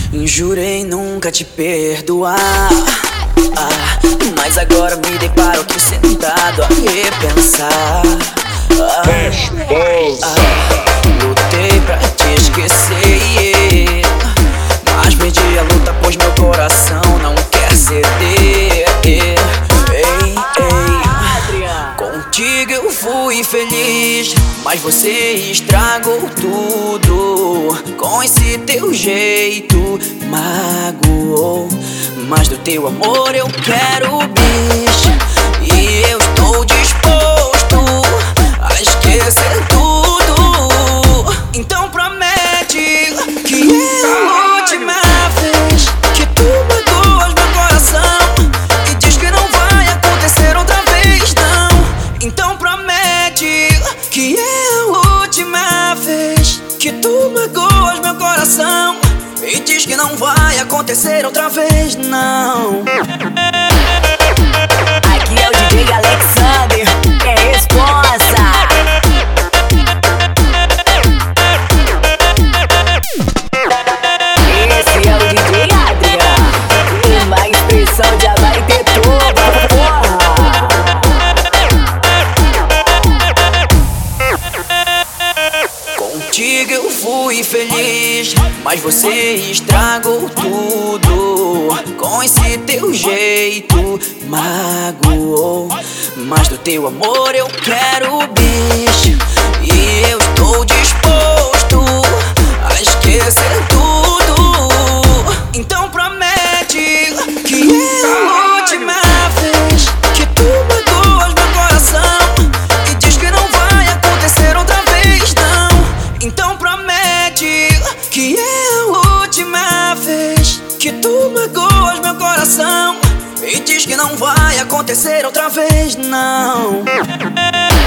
Jurei nunca te perdoar, mas agora me deparo aqui sentado a repensar. Lutei pra te esquecer, mas perdi a luta pois meu coração não quer ceder. Contigo eu fui feliz, mas você estragou tudo. Com esse teu jeito magoou, mas do teu amor eu quero bicho. E eu estou disposto a esquecer tudo. Então promete que é a última vez que tu magoas meu coração, e diz que não vai acontecer outra vez, não. Então promete que é a última vez que tu magoas meu coração, e diz que não vai acontecer outra vez, não. Aqui é o DJ Alexander, é responsa. Esse é o DJ Adrian, uma expressão já vai ter toda, porra. Contigo eu fui feliz, mas você estragou tudo. Com esse teu jeito magoou, mas do teu amor eu quero bicho. E eu estou disposto a esquecer tudo. Então promete que é a última vez que tu magoas meu coração, e diz que não vai acontecer outra vez, não. Então promete que é a última vez que tu magoas meu coração, e diz que não vai acontecer outra vez, não.